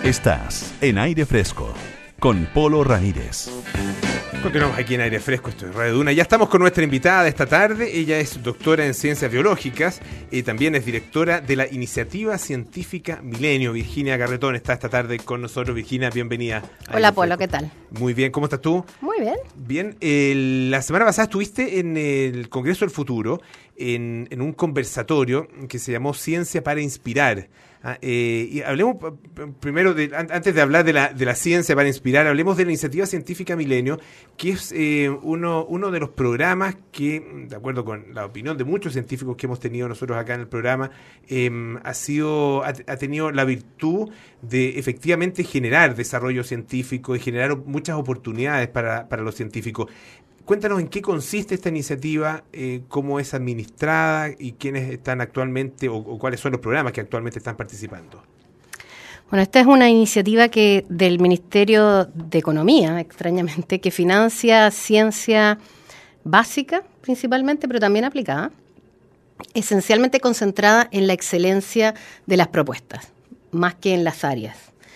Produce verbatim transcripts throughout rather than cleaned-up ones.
Estás en Aire Fresco con Polo Ramírez. Continuamos aquí en Aire Fresco, esto es Radio Duna. Ya estamos con nuestra invitada de esta tarde. Ella es doctora en Ciencias Biológicas y también es directora de la Iniciativa Científica Milenio. Virginia Garretón está esta tarde con nosotros. Virginia, bienvenida. Hola Polo, ¿qué tal? Muy bien, ¿cómo estás tú? Muy bien. Bien, eh, la semana pasada estuviste en el Congreso del Futuro, en, en un conversatorio que se llamó Ciencia para Inspirar. Ah, eh, y hablemos primero, de, antes de hablar de la, de la ciencia para inspirar, hablemos de la Iniciativa Científica Milenio, que es eh, uno, uno de los programas que, de acuerdo con la opinión de muchos científicos que hemos tenido nosotros acá en el programa, eh, ha sido ha, ha tenido la virtud de efectivamente generar desarrollo científico y generar muchas oportunidades para, para los científicos. Cuéntanos en qué consiste esta iniciativa, eh, cómo es administrada y quiénes están actualmente o, o cuáles son los programas que actualmente están participando. Bueno, esta es una iniciativa que del Ministerio de Economía, extrañamente, que financia ciencia básica principalmente, pero también aplicada, esencialmente concentrada en la excelencia de las propuestas, más que en las áreas.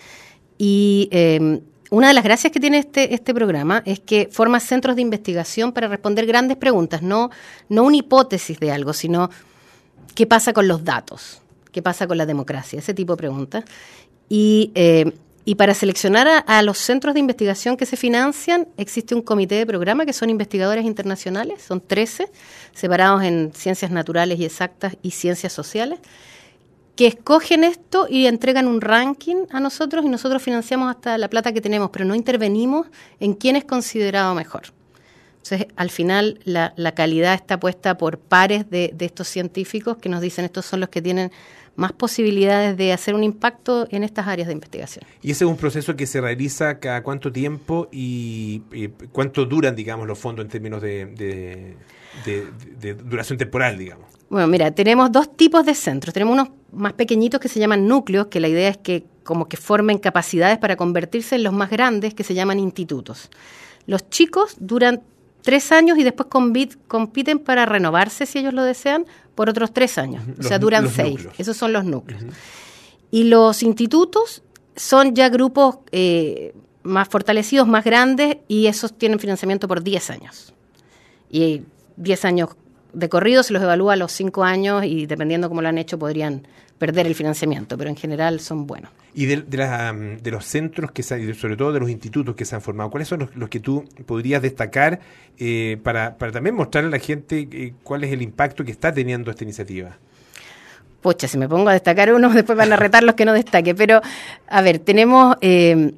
Y eh, una de las gracias que tiene este, este programa es que forma centros de investigación para responder grandes preguntas, no, no una hipótesis de algo, sino qué pasa con los datos, qué pasa con la democracia, ese tipo de preguntas. Y, eh, y para seleccionar a, a los centros de investigación que se financian, existe un comité de programa que son investigadores internacionales, son trece, separados en ciencias naturales y exactas y ciencias sociales, que escogen esto y entregan un ranking a nosotros y nosotros financiamos hasta la plata que tenemos, pero no intervenimos en quién es considerado mejor. Entonces, al final, la, la calidad está puesta por pares de, de estos científicos que nos dicen estos son los que tienen más posibilidades de hacer un impacto en estas áreas de investigación. ¿Y ese es un proceso que se realiza cada cuánto tiempo y, y cuánto duran, digamos, los fondos en términos de, de, de, de, de duración temporal, digamos? Bueno, mira, tenemos dos tipos de centros. Tenemos unos más pequeñitos que se llaman núcleos, que la idea es que como que formen capacidades para convertirse en los más grandes, que se llaman institutos. Los chicos duran tres años y después compit- compiten para renovarse, si ellos lo desean, por otros tres años. Uh-huh. O sea, duran los seis. Núcleos. Esos son los núcleos. Uh-huh. Y los institutos son ya grupos eh, más fortalecidos, más grandes, y esos tienen financiamiento por diez años. Y diez años de corrido se los evalúa a los cinco años y dependiendo cómo lo han hecho podrían perder el financiamiento, pero en general son buenos. Y de, de, la, de los centros, que se, sobre todo de los institutos que se han formado, ¿cuáles son los, los que tú podrías destacar eh, para, para también mostrarle a la gente eh, cuál es el impacto que está teniendo esta iniciativa? Pucha, si me pongo a destacar uno, después van a retar los que no destaque, pero a ver, tenemos... Eh,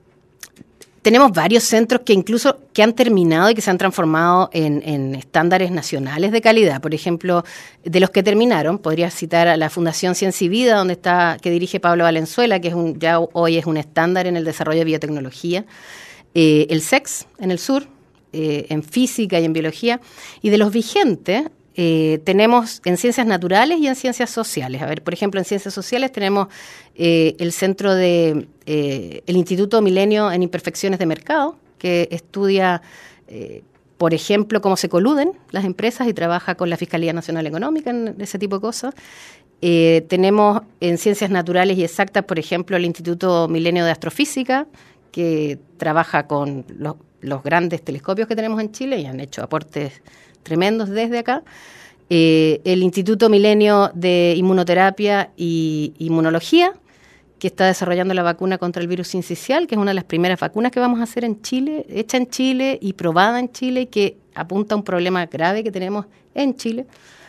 Tenemos varios centros que incluso que han terminado y que se han transformado en, en estándares nacionales de calidad. Por ejemplo, de los que terminaron, podría citar a la Fundación Ciencia y Vida, donde está, que dirige Pablo Valenzuela, que es un, ya hoy es un estándar en el desarrollo de biotecnología. Eh, el C E X en el sur, eh, en física y en biología. Y de los vigentes, eh, tenemos en ciencias naturales y en ciencias sociales. A ver, por ejemplo, en ciencias sociales tenemos eh, el centro de... Eh, el Instituto Milenio en Imperfecciones de Mercado, que estudia, eh, por ejemplo, cómo se coluden las empresas y trabaja con la Fiscalía Nacional Económica en ese tipo de cosas. Eh, tenemos en Ciencias Naturales y Exactas, por ejemplo, el Instituto Milenio de Astrofísica, que trabaja con los, los grandes telescopios que tenemos en Chile y han hecho aportes tremendos desde acá. Eh, el Instituto Milenio de Inmunoterapia y Inmunología, que está desarrollando la vacuna contra el virus sincicial, que es una de las primeras vacunas que vamos a hacer en Chile, hecha en Chile y probada en Chile, y que apunta a un problema grave que tenemos en Chile.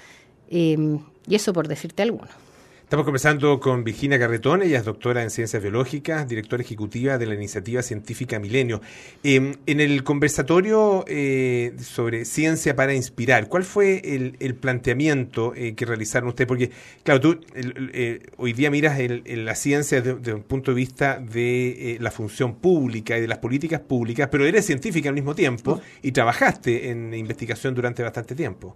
Eh, y eso por decirte alguno. Estamos conversando con Virginia Garretón, ella es doctora en Ciencias Biológicas, directora ejecutiva de la Iniciativa Científica Milenio. Eh, en el conversatorio eh, sobre Ciencia para Inspirar, ¿cuál fue el, el planteamiento eh, que realizaron ustedes? Porque, claro, tú el, eh, hoy día miras el, el, la ciencia desde, desde un punto de vista de eh, la función pública y de las políticas públicas, pero eres científica al mismo tiempo oh. y trabajaste en investigación durante bastante tiempo.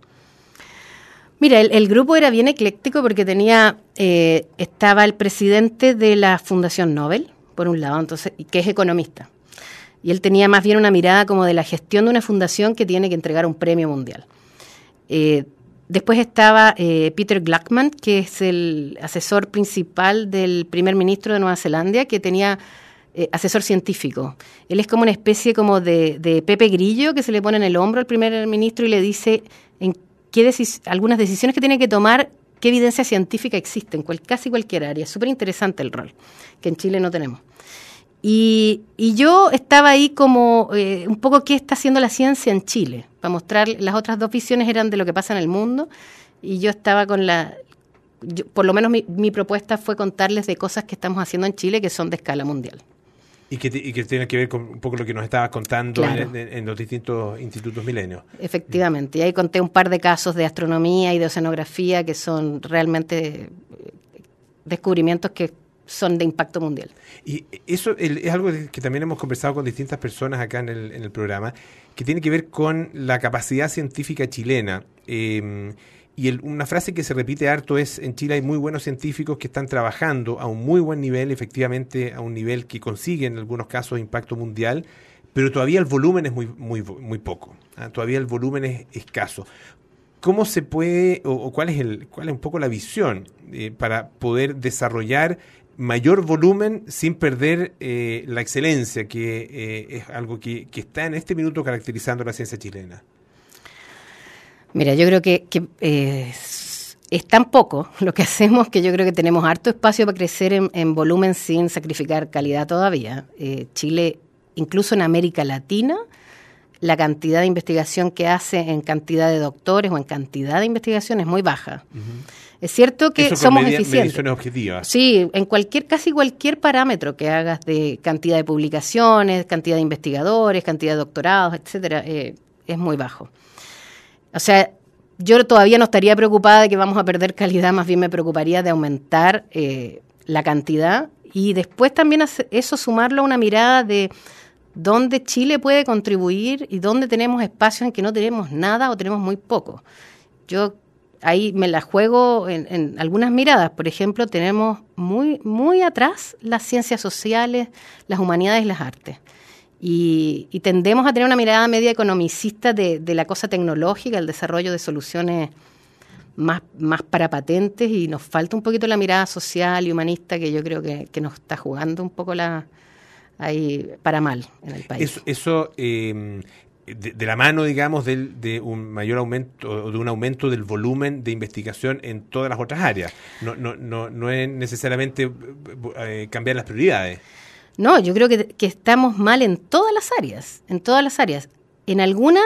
Mira, el, el grupo era bien ecléctico porque tenía, eh, estaba el presidente de la Fundación Nobel, por un lado, entonces, que es economista. Y él tenía más bien una mirada como de la gestión de una fundación que tiene que entregar un premio mundial. Eh, después estaba eh, Peter Gluckman, que es el asesor principal del primer ministro de Nueva Zelanda, que tenía eh, asesor científico. Él es como una especie como de, de Pepe Grillo que se le pone en el hombro al primer ministro y le dice en qué decis- algunas decisiones que tiene que tomar, qué evidencia científica existe en cual, casi cualquier área. Es súper interesante el rol, que en Chile no tenemos. Y, y yo estaba ahí como eh, un poco qué está haciendo la ciencia en Chile, para mostrar, las otras dos visiones eran de lo que pasa en el mundo, y yo estaba con la, yo, por lo menos mi, mi propuesta fue contarles de cosas que estamos haciendo en Chile que son de escala mundial. Y que, y que tiene que ver con un poco lo que nos estabas contando Claro. en, en, en los distintos institutos milenios. Efectivamente, y ahí conté un par de casos de astronomía y de oceanografía que son realmente descubrimientos que son de impacto mundial. Y eso el, es algo que también hemos conversado con distintas personas acá en el, en el programa, que tiene que ver con la capacidad científica chilena. Eh, y el, una frase que se repite harto es, en Chile hay muy buenos científicos que están trabajando a un muy buen nivel, efectivamente a un nivel que consigue en algunos casos impacto mundial, pero todavía el volumen es muy, muy, muy poco, ¿ah? Todavía el volumen es escaso. ¿Cómo se puede, o, o cuál es el, cuál es un poco la visión eh, para poder desarrollar mayor volumen sin perder eh, la excelencia, que eh, es algo que, que está en este minuto caracterizando la ciencia chilena? Mira, yo creo que, que eh, es tan poco lo que hacemos que yo creo que tenemos harto espacio para crecer en, en volumen sin sacrificar calidad todavía. Eh, Chile, incluso en América Latina, la cantidad de investigación que hace en cantidad de doctores o en cantidad de investigación es muy baja. Uh-huh. Es cierto que Eso somos media, eficientes. Mediciones objetivas. Sí, en cualquier, casi cualquier parámetro que hagas de cantidad de publicaciones, cantidad de investigadores, cantidad de doctorados, etcétera, eh, es muy bajo. O sea, yo todavía no estaría preocupada de que vamos a perder calidad, más bien me preocuparía de aumentar eh, la cantidad y después también eso sumarlo a una mirada de dónde Chile puede contribuir y dónde tenemos espacios en que no tenemos nada o tenemos muy poco. Yo ahí me la juego en, en algunas miradas. Por ejemplo, tenemos muy, muy atrás las ciencias sociales, las humanidades y las artes. Y, y tendemos a tener una mirada media economicista de, de la cosa tecnológica, el desarrollo de soluciones más, más para patentes, y nos falta un poquito la mirada social y humanista que yo creo que, que nos está jugando un poco la ahí para mal en el país. Eso, eso eh, de, de la mano, digamos, del, de un mayor aumento o de un aumento del volumen de investigación en todas las otras áreas. No, no, no, no es necesariamente eh, cambiar las prioridades. No, yo creo que, que estamos mal en todas las áreas, en todas las áreas. En algunas,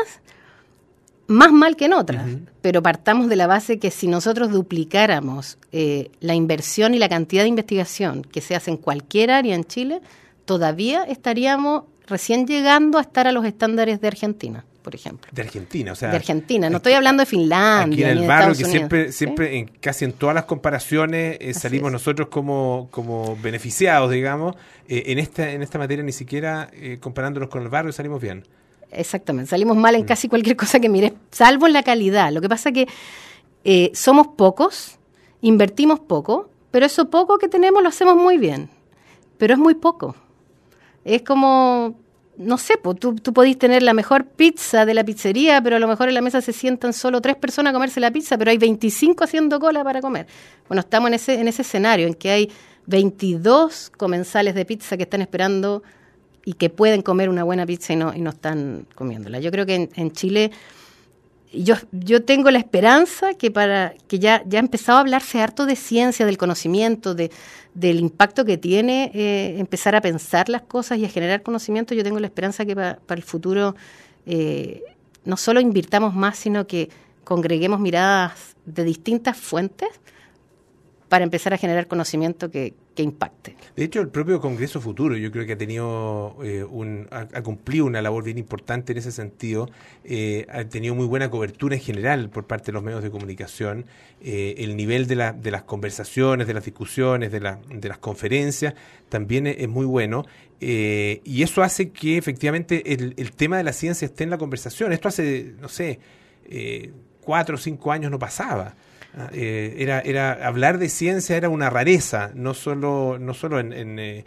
más mal que en otras. Uh-huh. Pero partamos de la base que si nosotros duplicáramos eh, la inversión y la cantidad de investigación que se hace en cualquier área en Chile, todavía estaríamos recién llegando a estar a los estándares de Argentina, por ejemplo. De Argentina, o sea... De Argentina, no estoy hablando de Finlandia. Aquí en el ni de barrio, Estados que Unidos, siempre, ¿sí? siempre en, casi en todas las comparaciones eh, salimos es. nosotros como, como beneficiados, digamos. Eh, en esta en esta materia ni siquiera eh, comparándonos con el barrio salimos bien. Exactamente, salimos mal en casi cualquier cosa que mires, salvo en la calidad. Lo que pasa es que eh, somos pocos, invertimos poco, pero eso poco que tenemos lo hacemos muy bien, pero es muy poco. Es como, no sé, pues, tú, tú podís tener la mejor pizza de la pizzería, pero a lo mejor en la mesa se sientan solo tres personas a comerse la pizza, pero hay veinticinco haciendo cola para comer. Bueno, estamos en ese, en ese escenario en que hay veintidós comensales de pizza que están esperando y que pueden comer una buena pizza y no, y no están comiéndola. Yo creo que en, en Chile, yo, yo tengo la esperanza que para que ya, ya ha empezado a hablarse harto de ciencia, del conocimiento, de, del impacto que tiene eh, empezar a pensar las cosas y a generar conocimiento. Yo tengo la esperanza que para, para el futuro eh, no solo invirtamos más, sino que congreguemos miradas de distintas fuentes para empezar a generar conocimiento que, que impacte. De hecho, el propio Congreso Futuro yo creo que ha tenido eh, un, ha, ha cumplido una labor bien importante en ese sentido. Eh, ha tenido muy buena cobertura en general por parte de los medios de comunicación. Eh, el nivel de, la, de las conversaciones, de las discusiones, de, la, de las conferencias también es, es muy bueno. Eh, y eso hace que efectivamente el, el tema de la ciencia esté en la conversación. Esto hace, no sé, eh, cuatro o cinco años no pasaba. Eh, era, era hablar de ciencia era una rareza, no solo, no solo en, en, en,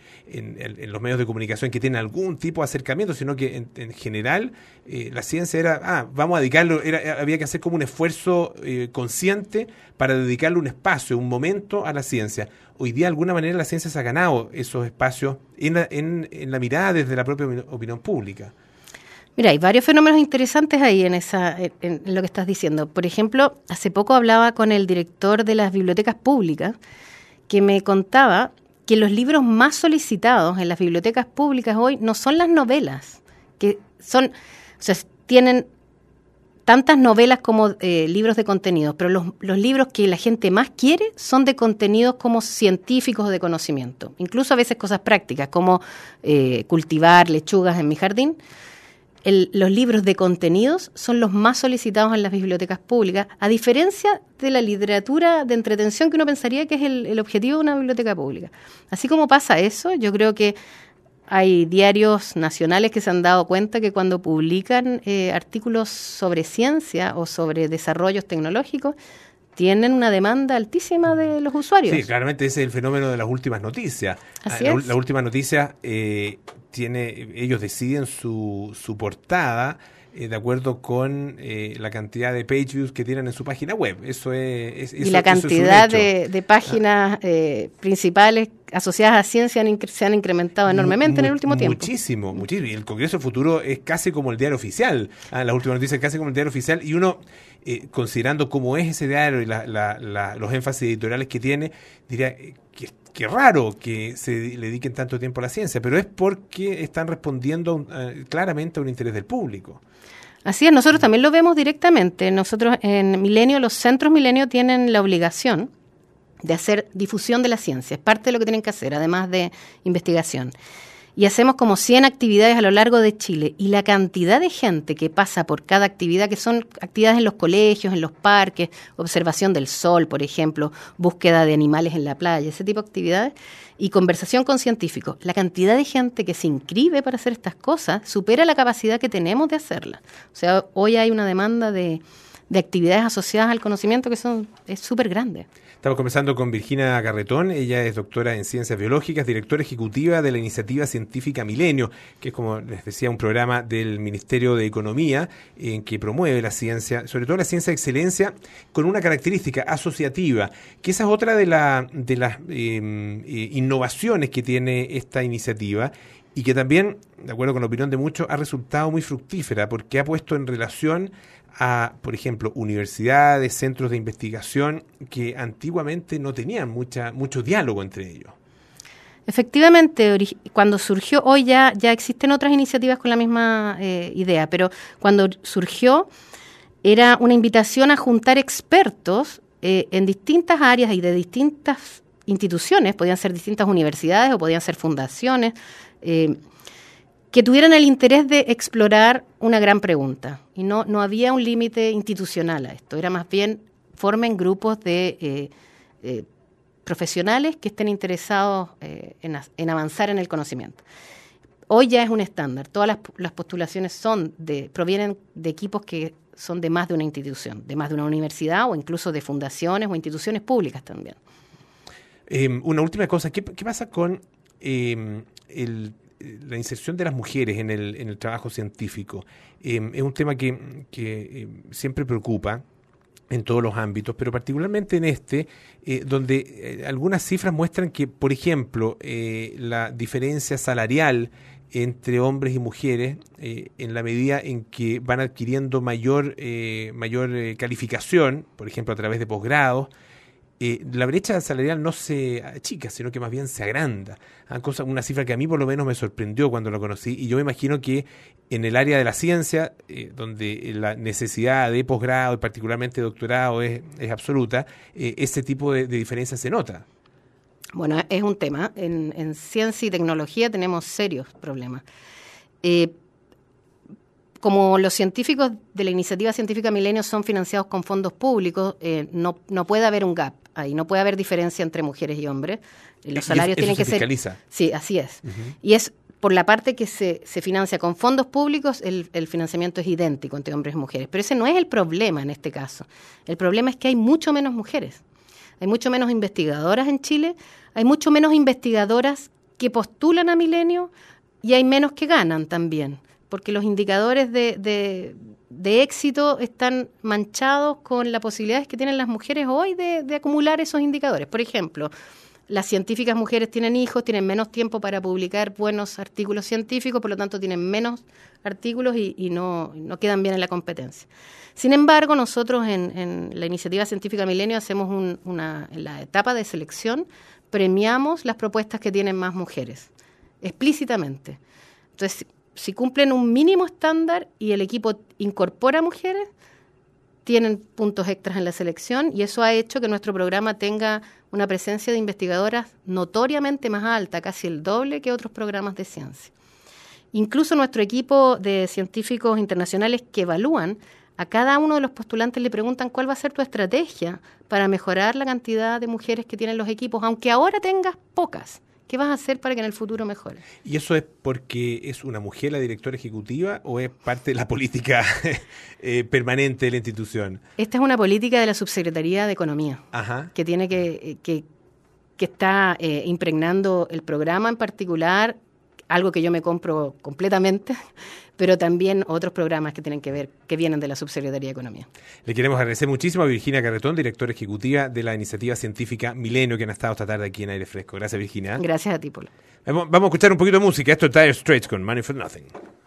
en los medios de comunicación que tienen algún tipo de acercamiento, sino que en, en general eh, la ciencia era, ah, vamos a dedicarlo, era, había que hacer como un esfuerzo eh, consciente para dedicarle un espacio, un momento a la ciencia. Hoy día, de alguna manera, la ciencia se ha ganado esos espacios en la, en, en la mirada desde la propia opinión pública. Mira, hay varios fenómenos interesantes ahí en, esa, en, en lo que estás diciendo. Por ejemplo, hace poco hablaba con el director de las bibliotecas públicas que me contaba que los libros más solicitados en las bibliotecas públicas hoy no son las novelas, que son, o sea, tienen tantas novelas como eh, libros de contenidos, pero los, los libros que la gente más quiere son de contenidos como científicos o de conocimiento, incluso a veces cosas prácticas como eh, cultivar lechugas en mi jardín. El, los libros de contenidos son los más solicitados en las bibliotecas públicas, a diferencia de la literatura de entretención que uno pensaría que es el, el objetivo de una biblioteca pública. Así como pasa eso, yo creo que hay diarios nacionales que se han dado cuenta que cuando publican eh, artículos sobre ciencia o sobre desarrollos tecnológicos, tienen una demanda altísima de los usuarios. Sí, claramente ese es el fenómeno de las últimas noticias. Así la, es. la última noticia, eh, tiene, ellos deciden su, su portada eh, de acuerdo con eh, la cantidad de page views que tienen en su página web. Eso es, es y eso, la cantidad eso es un hecho. de, de páginas eh, principales asociadas a ciencia han inc- se han incrementado enormemente Mu- en el último tiempo. Muchísimo, muchísimo. Y el Congreso del Futuro es casi como el diario oficial. Ah, la última noticia es casi como el diario oficial. Y uno, eh, considerando cómo es ese diario y la, la, la, los énfasis editoriales que tiene, diría eh, que qué raro que se le dediquen tanto tiempo a la ciencia, pero es porque están respondiendo uh, claramente a un interés del público. Así es, nosotros también lo vemos directamente. Nosotros en Milenio, los centros Milenio tienen la obligación de hacer difusión de la ciencia. Es parte de lo que tienen que hacer, además de investigación. Y hacemos como cien actividades a lo largo de Chile. Y la cantidad de gente que pasa por cada actividad, que son actividades en los colegios, en los parques, observación del sol, por ejemplo, búsqueda de animales en la playa, ese tipo de actividades, y conversación con científicos. La cantidad de gente que se inscribe para hacer estas cosas supera la capacidad que tenemos de hacerlas. O sea, hoy hay una demanda de, de actividades asociadas al conocimiento que son es súper grande. Estamos conversando con Virginia Carretón, ella es doctora en Ciencias Biológicas, directora ejecutiva de la Iniciativa Científica Milenio, que es, como les decía, un programa del Ministerio de Economía en que promueve la ciencia, sobre todo la ciencia de excelencia, con una característica asociativa, que esa es otra de, la, de las eh, eh, innovaciones que tiene esta iniciativa y que también, de acuerdo con la opinión de muchos, ha resultado muy fructífera porque ha puesto en relación a, por ejemplo, universidades, centros de investigación que antiguamente no tenían mucha mucho diálogo entre ellos. Efectivamente, ori- cuando surgió, hoy ya, ya existen otras iniciativas con la misma eh, idea, pero cuando surgió era una invitación a juntar expertos eh, en distintas áreas y de distintas instituciones, podían ser distintas universidades o podían ser fundaciones, eh, que tuvieran el interés de explorar una gran pregunta. Y no, no había un límite institucional a esto, era más bien formen grupos de eh, eh, profesionales que estén interesados eh, en, en avanzar en el conocimiento. Hoy ya es un estándar, todas las, las postulaciones son de, provienen de equipos que son de más de una institución, de más de una universidad o incluso de fundaciones o instituciones públicas también. Eh, una última cosa, ¿qué, qué pasa con eh, el la inserción de las mujeres en el, en el trabajo científico? Eh, es un tema que, que eh, siempre preocupa en todos los ámbitos, pero particularmente en este, eh, donde eh, algunas cifras muestran que, por ejemplo, eh, la diferencia salarial entre hombres y mujeres, eh, en la medida en que van adquiriendo mayor, eh, mayor eh, calificación, por ejemplo, a través de posgrados, Eh, la brecha salarial no se achica, sino que más bien se agranda. Ah, cosa, una cifra que a mí por lo menos me sorprendió cuando lo conocí, y yo me imagino que en el área de la ciencia, eh, donde la necesidad de posgrado y particularmente de doctorado es, es absoluta, eh, ese tipo de, de diferencia se nota. Bueno, es un tema. En, en ciencia y tecnología tenemos serios problemas. Eh, Como los científicos de la Iniciativa Científica Milenio son financiados con fondos públicos, eh, no, no puede haber un gap ahí, no puede haber diferencia entre mujeres y hombres. Los salarios eso, tienen eso que se fiscaliza. ser... Sí, así es. Uh-huh. Y es por la parte que se, se financia con fondos públicos, el, el financiamiento es idéntico entre hombres y mujeres. Pero ese no es el problema en este caso. El problema es que hay mucho menos mujeres. Hay mucho menos investigadoras en Chile, hay mucho menos investigadoras que postulan a Milenio y hay menos que ganan también, porque los indicadores de, de, de éxito están manchados con las posibilidades que tienen las mujeres hoy de, de acumular esos indicadores. Por ejemplo, las científicas mujeres tienen hijos, tienen menos tiempo para publicar buenos artículos científicos, por lo tanto tienen menos artículos y, y no, no quedan bien en la competencia. Sin embargo, nosotros en, en la iniciativa científica Milenio hacemos un, una, en la etapa de selección, premiamos las propuestas que tienen más mujeres, explícitamente. Entonces, si cumplen un mínimo estándar y el equipo incorpora mujeres, tienen puntos extras en la selección y eso ha hecho que nuestro programa tenga una presencia de investigadoras notoriamente más alta, casi el doble que otros programas de ciencia. Incluso nuestro equipo de científicos internacionales que evalúan, a cada uno de los postulantes le preguntan cuál va a ser tu estrategia para mejorar la cantidad de mujeres que tienen los equipos, aunque ahora tengas pocas. ¿Qué vas a hacer para que en el futuro mejore? ¿Y eso es porque es una mujer la directora ejecutiva o es parte de la política eh, permanente de la institución? Esta es una política de la Subsecretaría de Economía, Ajá. que tiene que, que, que está eh, impregnando el programa en particular, algo que yo me compro completamente, pero también otros programas que tienen que ver, que vienen de la Subsecretaría de Economía. Le queremos agradecer muchísimo a Virginia Carretón, directora ejecutiva de la iniciativa científica Milenio, que han estado esta tarde aquí en Aire Fresco. Gracias, Virginia. Gracias a ti, Polo. Vamos, vamos a escuchar un poquito de música. Esto es Dire Straits con Money for Nothing.